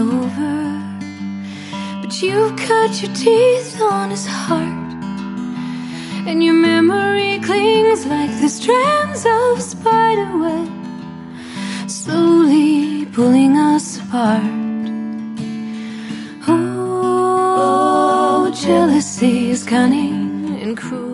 over, but you've cut your teeth on his heart, and your memory clings like the strands of spiderweb, slowly pulling us apart. Oh, jealousy is cunning and cruel.